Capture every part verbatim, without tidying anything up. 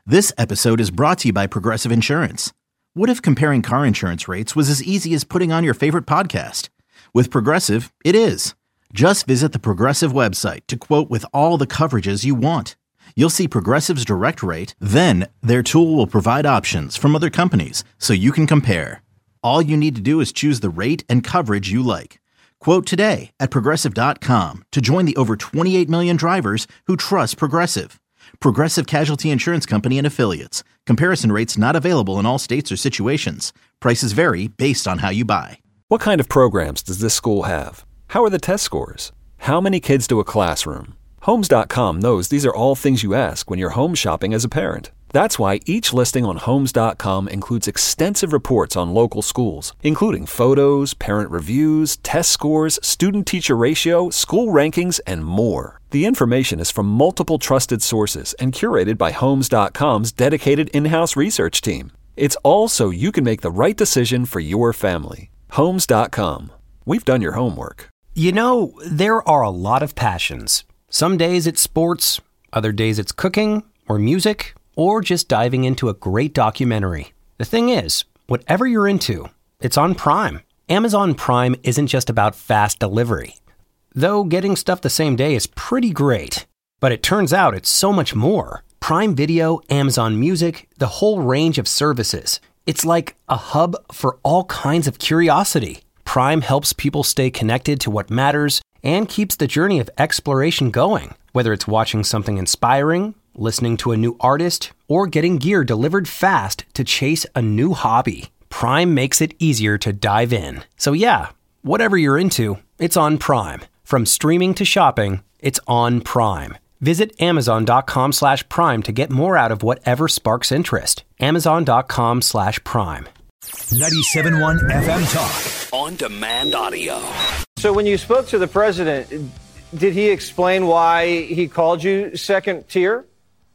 This episode is brought to you by Progressive Insurance. What if comparing car insurance rates was as easy as putting on your favorite podcast? With Progressive, it is. Just visit the Progressive website to quote with all the coverages you want. You'll see Progressive's direct rate, then their tool will provide options from other companies so you can compare. All you need to do is choose the rate and coverage you like. Quote today at progressive dot com to join the over twenty-eight million drivers who trust Progressive. Progressive Casualty Insurance Company and Affiliates. Comparison rates not available in all states or situations. Prices vary based on how you buy. What kind of programs does this school have? How are the test scores? How many kids do a classroom? Homes dot com knows these are all things you ask when you're home shopping as a parent. That's why each listing on Homes dot com includes extensive reports on local schools, including photos, parent reviews, test scores, student-teacher ratio, school rankings, and more. The information is from multiple trusted sources and curated by Homes dot com's dedicated in-house research team. It's all so you can make the right decision for your family. Homes dot com. We've done your homework. You know, there are a lot of passions. Some days it's sports, other days it's cooking or music, or just diving into a great documentary. The thing is, whatever you're into, it's on Prime. Amazon Prime isn't just about fast delivery. Though getting stuff the same day is pretty great. But it turns out it's so much more. Prime Video, Amazon Music, the whole range of services. It's like a hub for all kinds of curiosity. Prime helps people stay connected to what matters and keeps the journey of exploration going. Whether it's watching something inspiring, listening to a new artist, or getting gear delivered fast to chase a new hobby, Prime makes it easier to dive in. So yeah, whatever you're into, it's on Prime. From streaming to shopping, it's on Prime. Visit amazon dot com slash prime to get more out of whatever sparks interest. amazon dot com slash prime. ninety-seven point one F M Talk. On demand audio. So when you spoke to the president, did he explain why he called you second tier?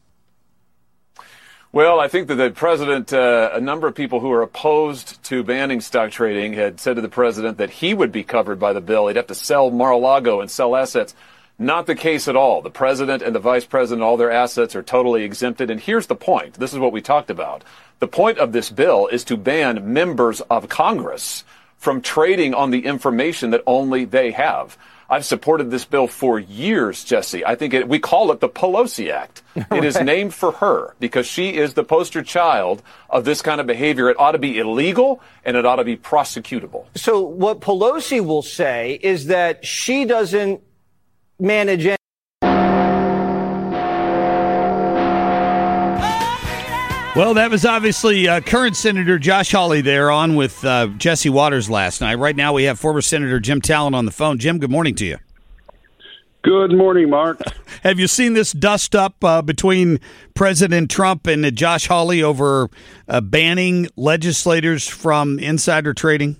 Well, I think that the president, uh, a number of people who are opposed to banning stock trading had said to the president that he would be covered by the bill. He'd have to sell Mar-a-Lago and sell assets. Not the case at all. The president and the vice president, all their assets are totally exempted. And here's the point. This is what we talked about. The point of this bill is to ban members of Congress from trading on the information that only they have. I've supported this bill for years, Jesse. I think it, we call it the Pelosi Act. It right. is named for her because she is the poster child of this kind of behavior. It ought to be illegal and it ought to be prosecutable. So what Pelosi will say is that she doesn't manage any. Well, that was obviously uh, current Senator Josh Hawley there on with uh, Jesse Waters last night. Right now we have former Senator Jim Talent on the phone. Jim, good morning to you. Good morning, Mark. Have you seen this dust up uh, between President Trump and uh, Josh Hawley over uh, banning legislators from insider trading?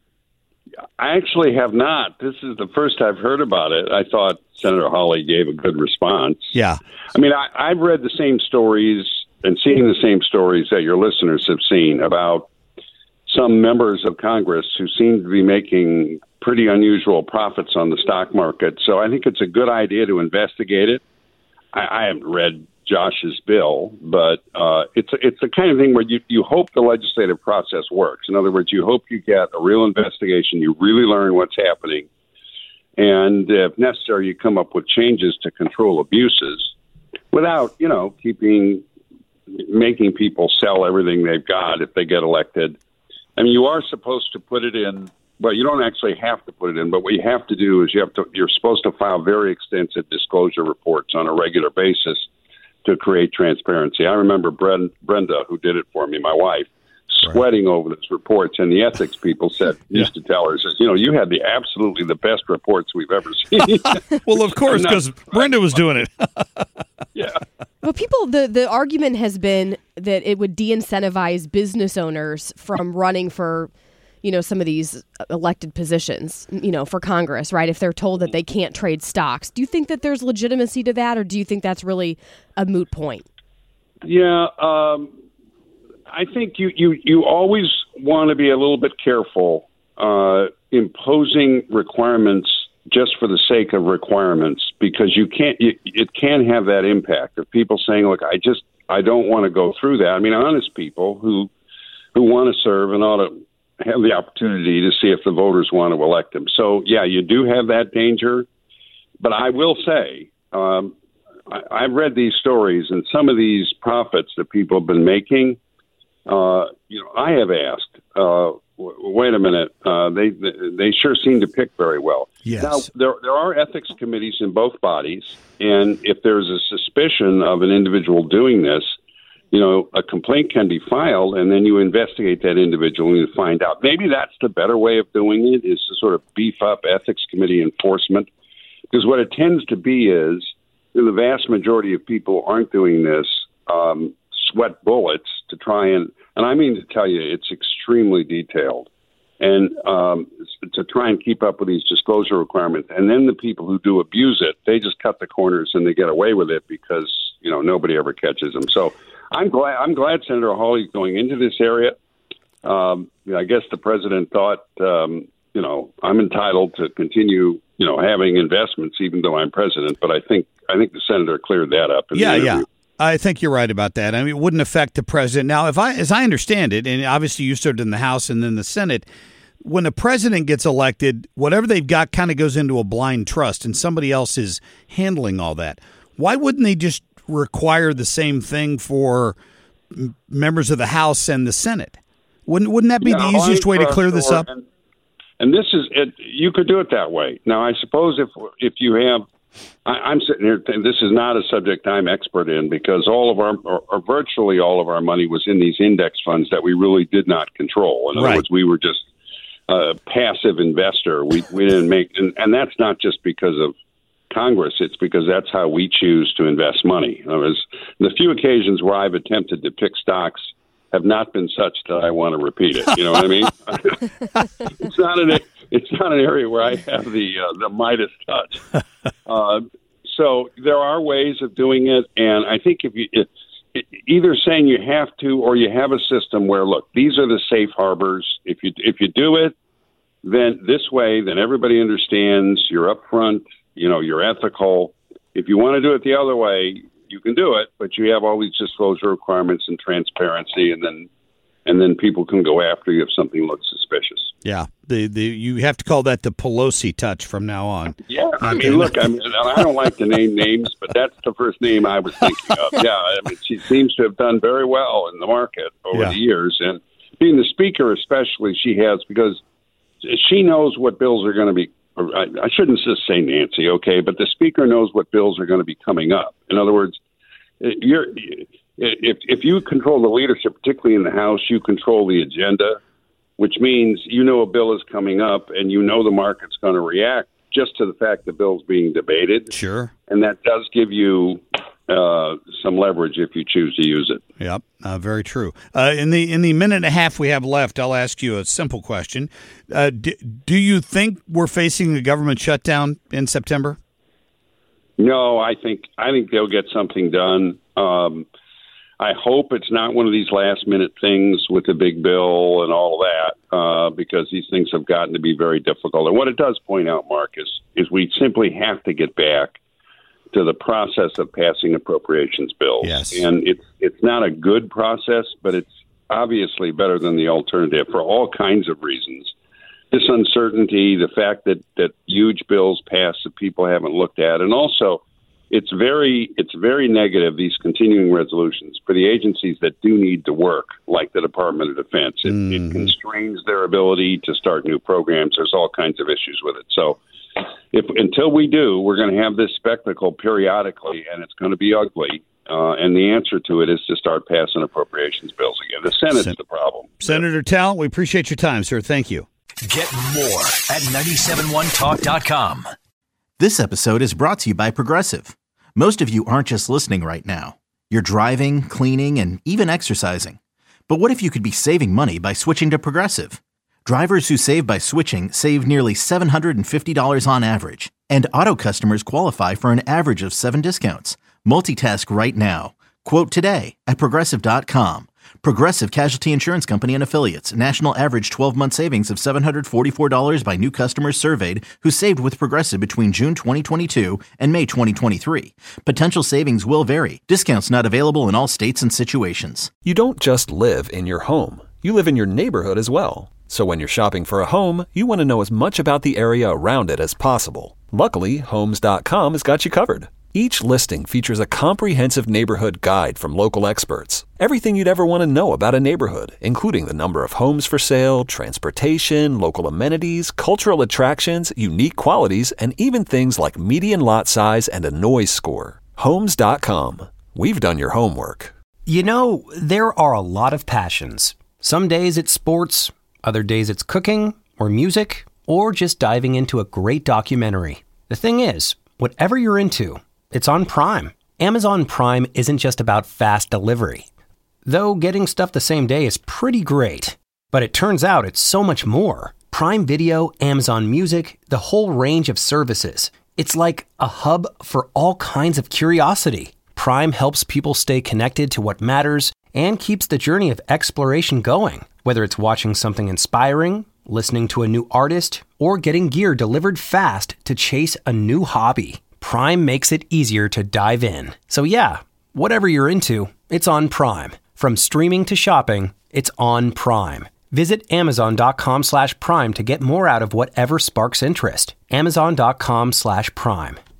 I actually have not. This is the first I've heard about it. I thought Senator Hawley gave a good response. Yeah. I mean, I, I've read the same stories and seeing the same stories that your listeners have seen about some members of Congress who seem to be making pretty unusual profits on the stock market. So I think it's a good idea to investigate it. I, I haven't read Josh's bill, but uh, it's it's the kind of thing where you, you hope the legislative process works. In other words, you hope you get a real investigation, you really learn what's happening, and if necessary, you come up with changes to control abuses without, you know, keeping making people sell everything they've got if they get elected. I mean, you are supposed to put it in, well, you don't actually have to put it in, but what you have to do is you have to, you're supposed to file very extensive disclosure reports on a regular basis to create transparency. I remember Brenda, who did it for me, my wife, sweating right. over those reports, and the ethics people said, yeah. used to tell her, says, you know, you had the absolutely the best reports we've ever seen. Well, of course, because Brenda was doing it. Yeah. Well, people, the, the argument has been that it would de-incentivize business owners from running for, you know, some of these elected positions, you know, for Congress, right? If they're told that they can't trade stocks. Do you think that there's legitimacy to that, or do you think that's really a moot point? Yeah, um, I think you, you, you always want to be a little bit careful uh, imposing requirements just for the sake of requirements, because you can't. You, it can have that impact of people saying, "Look, I just I don't want to go through that. I mean, honest people who who want to serve and ought to have the opportunity to see if the voters want to elect them. So, yeah, you do have that danger. But I will say, um, I, I've read these stories, and some of these profits that people have been making, uh, you know, I have asked, uh, w- wait a minute, uh, they they sure seem to pick very well. Yes. Now, there, there are ethics committees in both bodies, and if there's a suspicion of an individual doing this, you know, a complaint can be filed, and then you investigate that individual and you find out. Maybe that's the better way of doing it, is to sort of beef up ethics committee enforcement. Because what it tends to be is, you know, the vast majority of people aren't doing this um, sweat bullets to try and, and I mean to tell you, it's extremely detailed, and um, to try and keep up with these disclosure requirements. And then the people who do abuse it, they just cut the corners and they get away with it because, you know, nobody ever catches them. So I'm glad, I'm glad Senator Hawley's going into this area. Um, you know, I guess the president thought, um, you know, I'm entitled to continue, you know, having investments even though I'm president. But I think I think the senator cleared that up. In yeah, the yeah. I think you're right about that. I mean, it wouldn't affect the president. Now, if I, as I understand it, and obviously you served in the House and then the Senate, when the president gets elected, whatever they've got kind of goes into a blind trust, and somebody else is handling all that. Why wouldn't they just require the same thing for m- members of the House and the Senate? Wouldn't Wouldn't that be yeah, the easiest way to clear this up? And, and this is it. You could do it that way. Now, I suppose if if you have, I, I'm sitting here. This is not a subject I'm expert in because all of our, or, or virtually all of our money was in these index funds that we really did not control. In other Right. words, we were just a passive investor. We we didn't make, and, and that's not just because of Congress. It's because that's how we choose to invest money. In other words, the few occasions where I've attempted to pick stocks have not been such that I want to repeat it. You know what I mean? it's not an it's not an area where I have the uh, the Midas touch. Uh, so there are ways of doing it, and I think if you if, either saying you have to or you have a system where, look, these are the safe harbors. If you if you do it, then this way, then everybody understands you're upfront. You know, you're ethical. If you want to do it the other way, you can do it, but you have all these disclosure requirements and transparency, and then and then people can go after you if something looks suspicious. Yeah, the the you have to call that the Pelosi touch from now on. Yeah, I mean, look, I mean, I don't like to name names, but that's the first name I was thinking of. Yeah, I mean, she seems to have done very well in the market over Yeah. the years, and being the speaker especially, she has, because she knows what bills are going to be. I, I shouldn't just say Nancy, okay, but the speaker knows what bills are going to be coming up. In other words, you're, if if you control the leadership, particularly in the House, you control the agenda, which means you know a bill is coming up and you know the market's going to react just to the fact the bill's being debated. Sure. And that does give you uh, some leverage if you choose to use it. Yep, uh, very true. Uh, in the in the minute and a half we have left, I'll ask you a simple question. Uh, do, do you think we're facing a government shutdown in September? No, I think I think they'll get something done. Um, I hope it's not one of these last minute things with the big bill and all that, uh, because these things have gotten to be very difficult. And what it does point out, Mark, is, is we simply have to get back to the process of passing appropriations bills. Yes. And it's it's not a good process, but it's obviously better than the alternative for all kinds of reasons. This uncertainty, the fact that, that huge bills pass that people haven't looked at, and also it's very it's very negative, these continuing resolutions, for the agencies that do need to work, like the Department of Defense. It, mm-hmm. it constrains their ability to start new programs. There's all kinds of issues with it. So if until we do, we're going to have this spectacle periodically, and it's going to be ugly. Uh, and the answer to it is to start passing appropriations bills again. The Senate's Sen- the problem. Senator Talent, we appreciate your time, sir. Thank you. Get more at nine seven one talk dot com. This episode is brought to you by Progressive. Most of you aren't just listening right now. You're driving, cleaning, and even exercising. But what if you could be saving money by switching to Progressive? Drivers who save by switching save nearly seven hundred fifty dollars on average. And auto customers qualify for an average of seven discounts. Multitask right now. Quote today at Progressive dot com. Progressive Casualty Insurance Company and Affiliates. National average twelve-month savings of seven hundred forty-four dollars by new customers surveyed who saved with Progressive between June twenty twenty-two and May twenty twenty-three. Potential savings will vary. Discounts not available in all states and situations. You don't just live in your home. You live in your neighborhood as well. So when you're shopping for a home, you want to know as much about the area around it as possible. Luckily, Homes dot com has got you covered. Each listing features a comprehensive neighborhood guide from local experts. Everything you'd ever want to know about a neighborhood, including the number of homes for sale, transportation, local amenities, cultural attractions, unique qualities, and even things like median lot size and a noise score. Homes dot com. We've done your homework. You know, there are a lot of passions. Some days it's sports, other days it's cooking or music, or just diving into a great documentary. The thing is, whatever you're into, it's on Prime. Amazon Prime isn't just about fast delivery. Though getting stuff the same day is pretty great. But it turns out it's so much more. Prime Video, Amazon Music, the whole range of services. It's like a hub for all kinds of curiosity. Prime helps people stay connected to what matters and keeps the journey of exploration going. Whether it's watching something inspiring, listening to a new artist, or getting gear delivered fast to chase a new hobby. Prime makes it easier to dive in. So yeah, whatever you're into, it's on Prime. From streaming to shopping, it's on Prime. Visit Amazon.com slash Prime to get more out of whatever sparks interest. Amazon.com slash Prime.